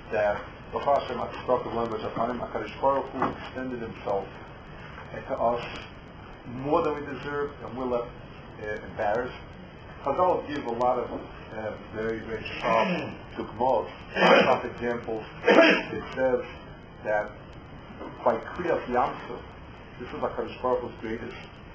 that the Hashem HaTzedakah of Lembas Apanim, HaKadosh Baruch Hu extended himself to us more than we deserve, and we're left embarrassed. Chazal give a lot of very, very sharp dugmos, sharp examples. It says that by Kriyas Yamsuf, this is HaKadosh Baruch Hu's greatest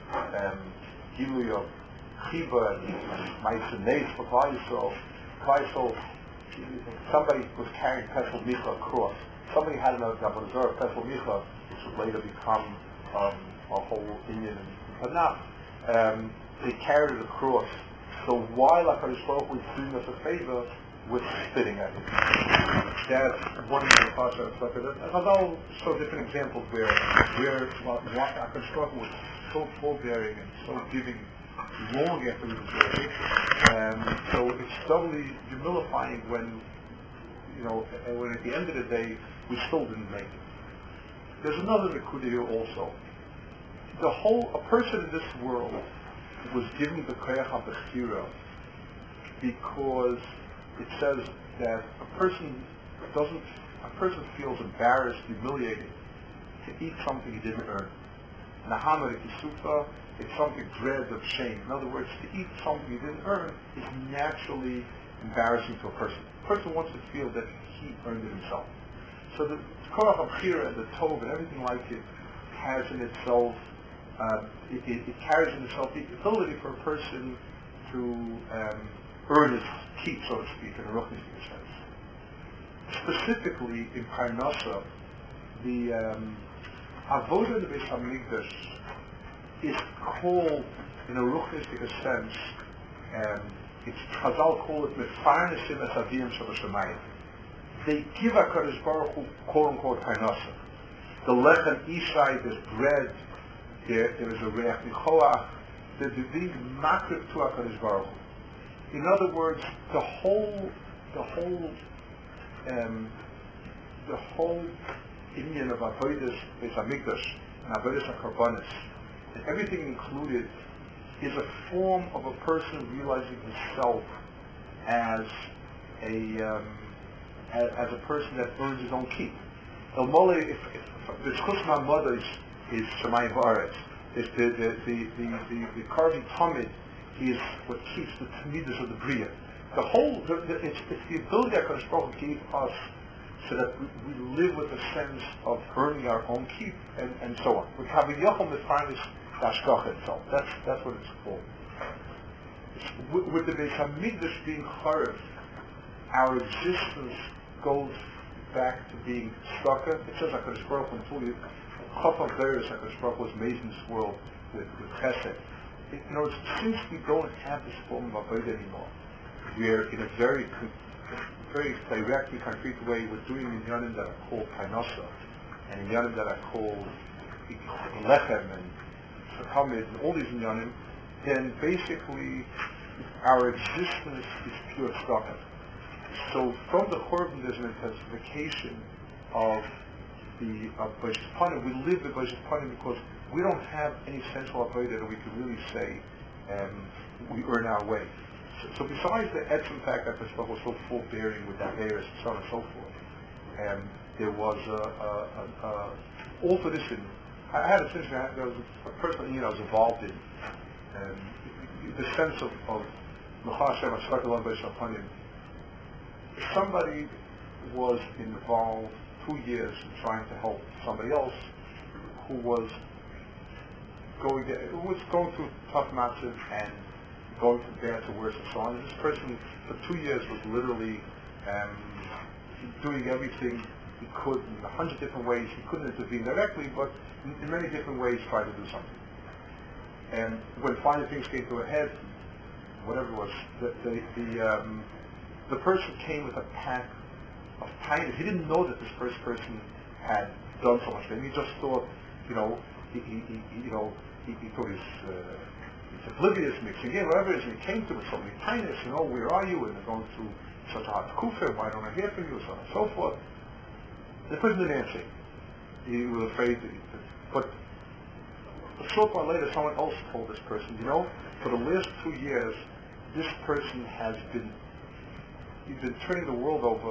Gilui of Chiba and Ma'aseh Neis for Klal Yisrael. Somebody was carrying Pesel Micha across. Somebody had another Avodah Zarah, Pesel Micha, which would later become a whole Indian and Tanakh. They carried it across. So while HaKadosh Baruch Hu is doing us a favor, we're spitting at it. That's one of the Pasha and Chazal show different examples where HaKadosh Baruch Hu was so forbearing and so giving long after we deserved it. So it's doubly humilifying when, when at the end of the day we still didn't make it. There's another Nekuda here also. A person in this world was given the Koyach HaBechira because it says that a person feels embarrassed, humiliated to eat something he didn't earn. Nahama Kisufa, it's something dread of shame. In other words, to eat something he didn't earn is naturally embarrassing to a person. A person wants to feel that he earned it himself. So the Koyach HaBechira and the Tov and everything like it has in itself, it carries in itself the ability for a person to earn his keep, so to speak, in a ruchnistic sense. Specifically in Parnasa, the Avodah in the Beis Hamikdash is called, in a ruchnistic sense, it's Chazal call it Mefarnesim Es Avim Shabashamayim. They give HaKadosh Baruch Hu quote unquote Parnasa. The lechem ishai, there's bread. There is a reach nichoach. They're being makrif to HaKadosh Baruch Hu. In other words, the whole Indian of Avodas Beis Hamikdash and Avodas HaKarbanis, and everything included, is a form of a person realizing himself as a person that earns his own keep. El Mole, if the Chus Ma'amada is Shemayim V'aretz, if the Karvi Tamid is what keeps the Tamidus of the Bria. It's the ability that HaKadosh Baruch Hu gave us so that we live with a sense of earning our own keep and so on. With Kaviyachom Mefarnes Hashgacha itself. That's what it's called. With the Beis Hamikdash being Charev, our existence goes back to being Shtaka. It says HaKadosh Baruch Hu fully Chaf HaVeres, HaKadosh Baruch Hu has made in this world with Chesed. In other words, since we don't have this form of Avodah anymore, we're in a very direct and concrete way, we're doing inyanim that are called Parnasa, and inyanim that are called Lechem and Sakamid, and all these inyanim, then basically our existence is pure tzedakah. So from the Korban there's an intensification of the B'shas Panim. We live the B'shas Panim because we don't have any central avodah that we can really say we earn our way. So besides the etzem fact that Pesach was so forbearing with that Eretz and so on and so forth, there was all for this. I had a sense that there was a person I was involved in the sense of L'cha Hashem HaShvak Elam B'Shas Panim. Somebody was involved 2 years in trying to help somebody else who was going through tough matches and going from bad to worse and so on. And this person for 2 years was literally doing everything he could in 100 different ways. He couldn't intervene directly, but in many different ways tried to do something. And when finally things came to a head, whatever it was, the person came with a pack of tinies. He didn't know that this first person had done so much. He just thought, he thought he's oblivious, mixing in, whatever it is. And he came to with so many tinies, where are you? And they're going through such a hard kufa, why don't I hear from you? So on and so forth. The person didn't answer. He was afraid. But a short while later, someone else told this person, for the last 2 years, this person has been turning the world over to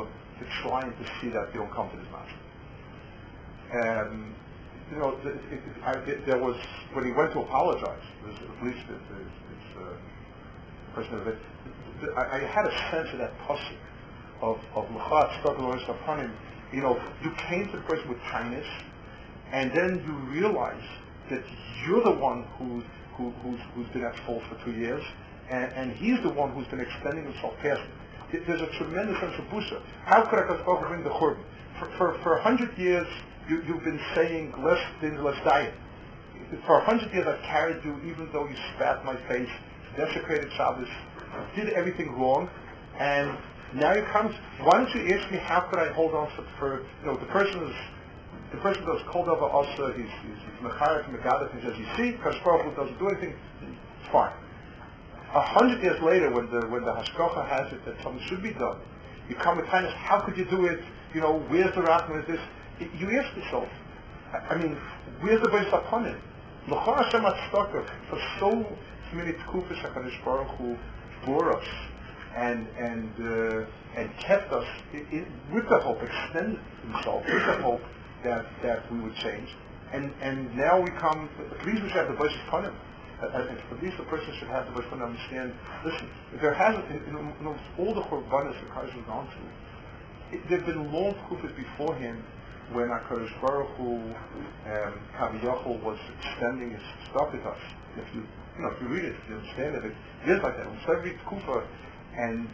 trying to see that you don't come to this mountain. And you know, there was when he went to apologize. At least it's person of it. I had a sense of that pasuk of L'cha Tzedakah upon him. You know, you came to the person with kindness, and then you realize that you're the one who's been at fault for 2 years, and he's the one who's been extending himself past it. There's a tremendous sense of busa. How could I bring the churban? For 100 years, you've been saying less things, less diet. For 100 years, I've carried you, even though you spat my face, desecrated Shabbos, did everything wrong, and now you come. Why don't you ask me how could I hold on for you know, the person does cold over also, he's mecharik, megadef, he says, you see, Kadosh Baruch Hu doesn't do anything, it's fine. 100 years later, when the hashgacha has it that something should be done, you come with kindness, how could you do it? You know, where's the Rachman, is this? You ask yourself, I mean, where's the base upon it? L'chor Hashem Tzedakah, for so many tkufas HaKadosh Baruch Hu bore us and kept us with the hope, extended himself with the hope that we would change. And now we come, at least we should have the base upon him. At least the person should have the base upon him, understand, listen, there hasn't, in all the Churbanos the Kaiser has gone through, there have been long tkufas before him when HaKadosh Baruch Hu, Kaviyachol, was extending his stuff with us. If you read it, you understand it. It is like that. It's every tkufa, and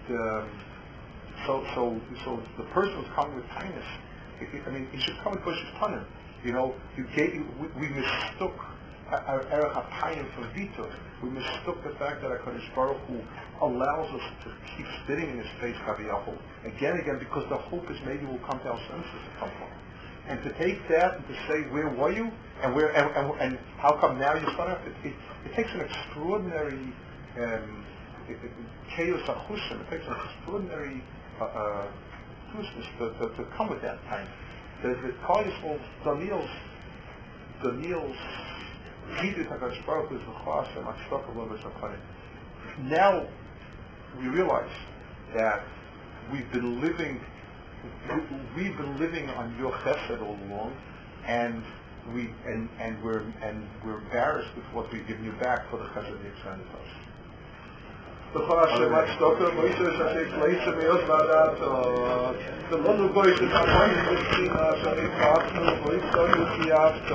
so the person was coming with kindness. He should come with Bush's Panim. You know, we mistook our Erech HaPayim for Vito. We mistook the fact that HaKadosh Baruch Hu allows us to keep spitting in his face, Kaviyachol, again and again, because the hope is maybe we'll come to our senses at some point. And to take that and to say, where were you? And how come now you start up? It takes an extraordinary chaos achusim. It takes an extraordinary to come with that time. The Kol Yisrael, Daniel's Chidut HaKadosh Baruch Hu is L'chor Hashem Tzedakah L'Omer Shaphanim. Now we realize that we've been living on your chesed all along, and we're embarrassed with what we've given you back for the chesed you extended us. L'chor Hashem Tzedakah Moshe Shachek Leisha Me'oz Vadat the Lonu Boy Shachek Leisha Me'oz Vadat